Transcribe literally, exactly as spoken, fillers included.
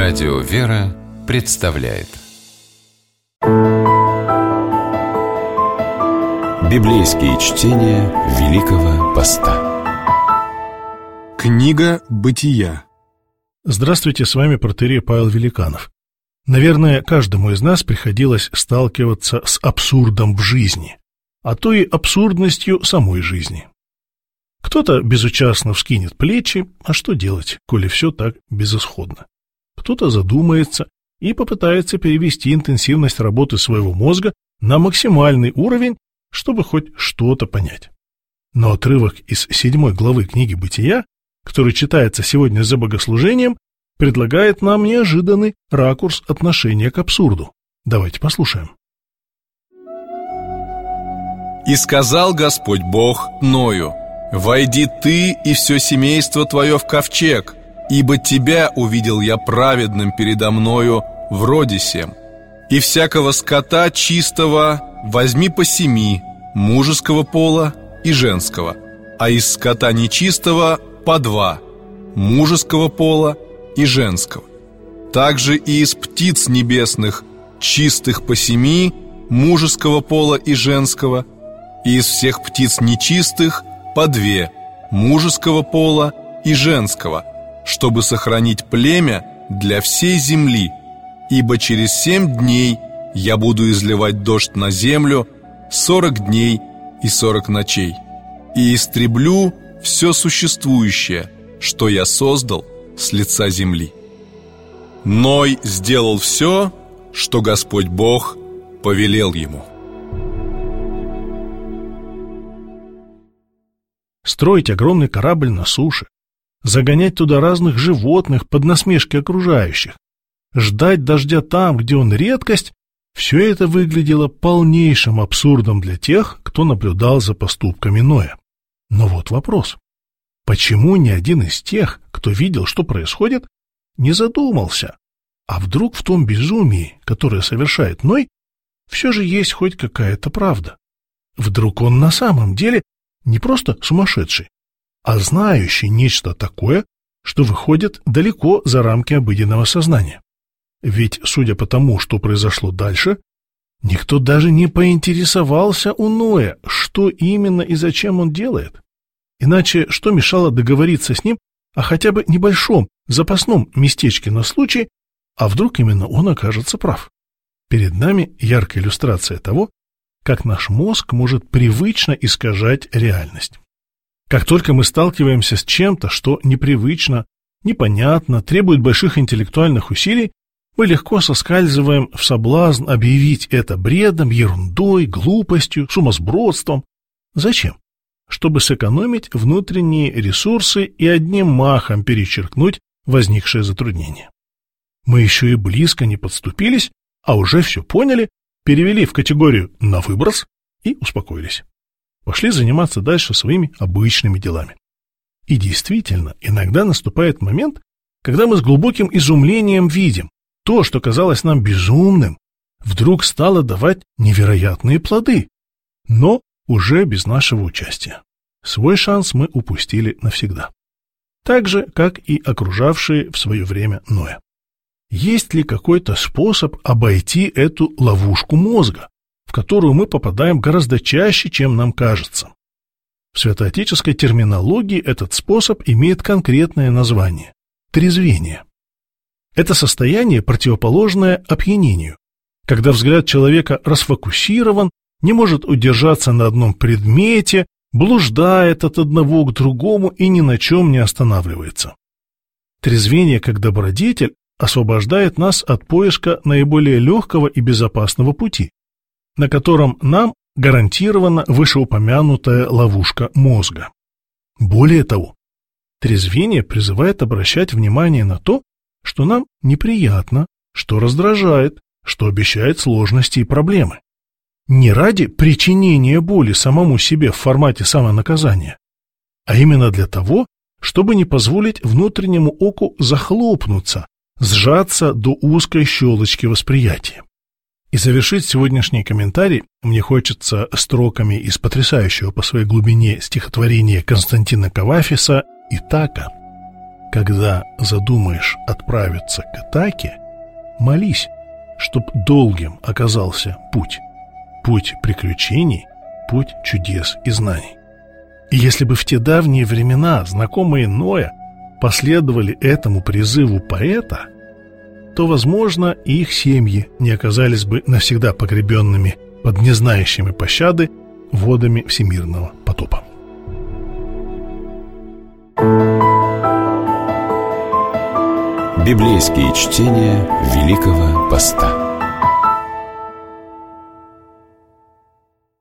Радио «Вера» представляет Библейские чтения Великого Поста. Книга Бытия. Здравствуйте, с вами протоиерей Павел Великанов. Наверное, каждому из нас приходилось сталкиваться с абсурдом в жизни, а то и абсурдностью самой жизни. Кто-то безучастно вскинет плечи, а что делать, коли все так безысходно? Кто-то задумается и попытается перевести интенсивность работы своего мозга на максимальный уровень, чтобы хоть что-то понять. Но отрывок из седьмой главы книги Бытия, который читается сегодня за богослужением, предлагает нам неожиданный ракурс отношения к абсурду. Давайте послушаем. «И сказал Господь Бог Ною: войди ты и все семейство твое в ковчег, ибо тебя увидел я праведным передо мною в роде сем. И всякого скота чистого возьми по семи, мужеского пола и женского, а из скота нечистого по два, мужеского пола и женского. Также и из птиц небесных чистых по семи, мужеского пола и женского, и из всех птиц нечистых по две, мужеского пола и женского, чтобы сохранить племя для всей земли, ибо через семь дней я буду изливать дождь на землю сорок дней и сорок ночей, и истреблю все существующее, что я создал с лица земли. Ной сделал все, что Господь Бог повелел ему». Строить огромный корабль на суше, загонять туда разных животных под насмешки окружающих, ждать дождя там, где он редкость — все это выглядело полнейшим абсурдом для тех, кто наблюдал за поступками Ноя. Но вот вопрос. Почему ни один из тех, кто видел, что происходит, не задумался, а вдруг в том безумии, которое совершает Ной, все же есть хоть какая-то правда? Вдруг он на самом деле не просто сумасшедший, а знающий нечто такое, что выходит далеко за рамки обыденного сознания. Ведь, судя по тому, что произошло дальше, никто даже не поинтересовался у Ноя, что именно и зачем он делает. Иначе что мешало договориться с ним о хотя бы небольшом запасном местечке на случай, а вдруг именно он окажется прав? Перед нами яркая иллюстрация того, как наш мозг может привычно искажать реальность. Как только мы сталкиваемся с чем-то, что непривычно, непонятно, требует больших интеллектуальных усилий, мы легко соскальзываем в соблазн объявить это бредом, ерундой, глупостью, сумасбродством. Зачем? Чтобы сэкономить внутренние ресурсы и одним махом перечеркнуть возникшее затруднение. Мы еще и близко не подступились, а уже все поняли, перевели в категорию «на выброс» и успокоились. Пошли заниматься дальше своими обычными делами. И действительно, иногда наступает момент, когда мы с глубоким изумлением видим, то, что казалось нам безумным, вдруг стало давать невероятные плоды, но уже без нашего участия. Свой шанс мы упустили навсегда. Так же, как и окружавшие в свое время Ноя. Есть ли какой-то способ обойти эту ловушку мозга, в которую мы попадаем гораздо чаще, чем нам кажется? В святоотеческой терминологии этот способ имеет конкретное название – трезвение. Это состояние, противоположное опьянению, когда взгляд человека расфокусирован, не может удержаться на одном предмете, блуждает от одного к другому и ни на чем не останавливается. Трезвение как добродетель освобождает нас от поиска наиболее легкого и безопасного пути, на котором нам гарантирована вышеупомянутая ловушка мозга. Более того, трезвение призывает обращать внимание на то, что нам неприятно, что раздражает, что обещает сложности и проблемы. Не ради причинения боли самому себе в формате самонаказания, а именно для того, чтобы не позволить внутреннему оку захлопнуться, сжаться до узкой щелочки восприятия. И завершить сегодняшний комментарий мне хочется строками из потрясающего по своей глубине стихотворения Константина Кавафиса «Итака». Когда задумаешь отправиться к Итаке, молись, чтоб долгим оказался путь. Путь приключений, путь чудес и знаний. И если бы в те давние времена знакомые Ноя последовали этому призыву поэта, то, возможно, и их семьи не оказались бы навсегда погребенными под незнающими пощады водами всемирного потопа. Библейские чтения Великого Поста.